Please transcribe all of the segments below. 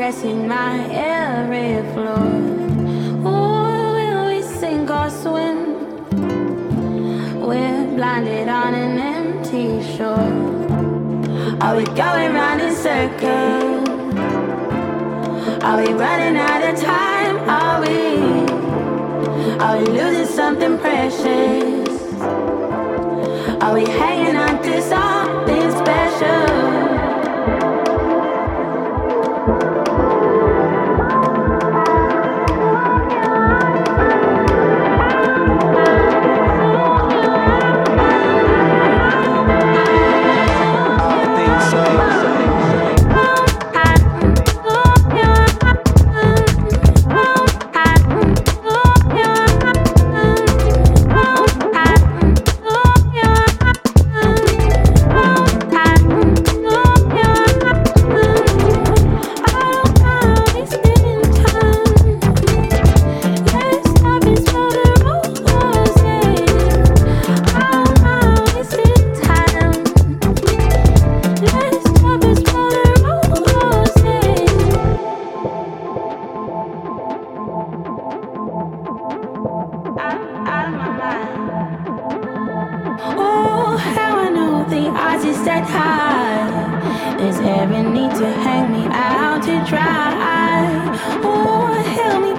caressing my every floor. Ooh, will we sink or swim? We're blinded on an empty shore. Are we going round in circles? Are we running out of time? Are we losing something precious? Are we hanging on to something special?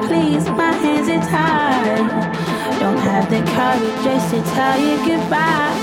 Just to tell you goodbye.